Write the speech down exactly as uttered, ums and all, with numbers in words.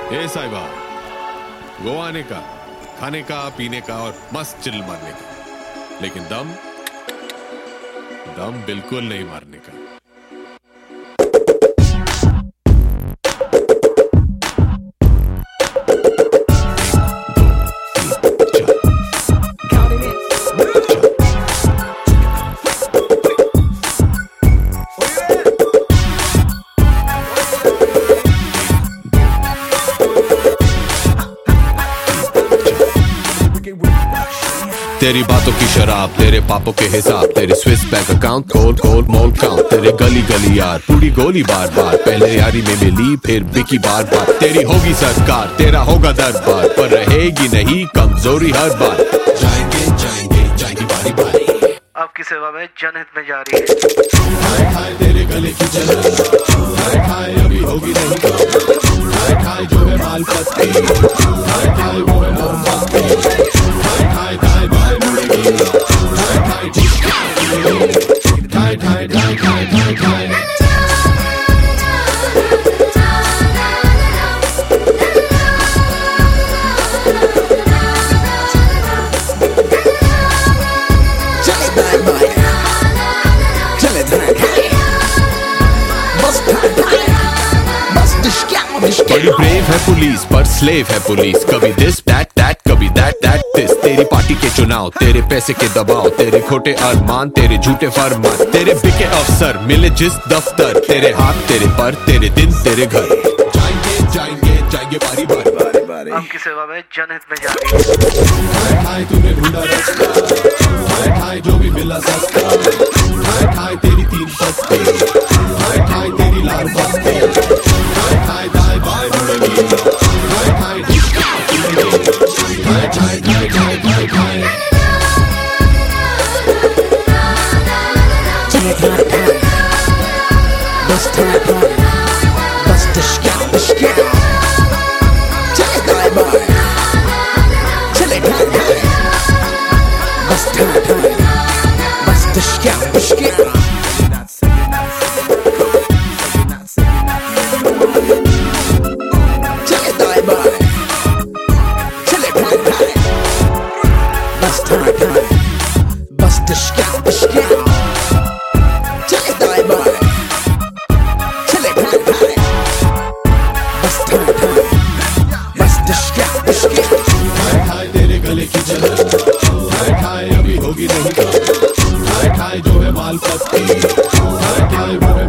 ए साहिबा, गोवा आने का, खाने का, पीने का और मस्त चिल मारने का, लेकिन दम दम बिल्कुल नहीं मारने का। तेरी बातों की शराब, तेरे पापों के हिसाब, तेरे स्विस बैंक अकाउंट खोल खोल मोल काउंट, तेरे गली गली यार पूरी गोली बार बार, पहले यारी में मिली फिर बिकी बार बार। तेरी होगी सरकार, तेरा होगा दरबार, पर रहेगी नहीं कमजोरी हर बार। जाएंगे जाएंगे जाएंगे बारी बारी, आपकी सेवा में जनहित में जारी है। खाए खाए तेरे गले की जलन, खाए खाए अभी होगी नहीं कम, खाए खाए जो है माल पत्ती, खाए खाए वो है मोमबत्ती, खाए खाए खाए भाई मुड़ेगी, खाए खाए खाए खाए खाए खाए खाए खाए। बड़ी ब्रेव है पुलिस पर स्लेव है पुलिस, कभी दिस दैट दैट कभी दैट दैट दिस। तेरी पार्टी के चुनाव, तेरे पैसे के दबाव, तेरे खोटे अरमान, तेरे झूठे फरमान, तेरे बिके अफसर मिले जिस दफ्तर, तेरे हाथ तेरे पर, तेरे दिन तेरे घर। जाएंगे जाएंगे जाएंगे बारी बारी बारी बारी, आपकी सेवा में जनहित में जारी है। खाए खाए तूने ढूंढा रास्ता, खाए खाए जो भी मिला सस्ता, खाए खाए तेरी तीन पत्ती, खाए खाए तेरी लाल बत्ती, खाए खाए दाए बाएं मुड़ेगी, खाए खाए खाए खाए खाए खाए खाए खाए। Chile time time, bus time time, bus the scout the scout. Chile time boy, Chile time time, bus time time, bus the scout the scout. Chile time boy, Chile time time, bus time time, bus the scout the scout. खाए खाए तेरे गले की जलन, खाए खाए अभी होगी नहीं कम, खाए खाए जो है माल पत्ती, खाए खाए वो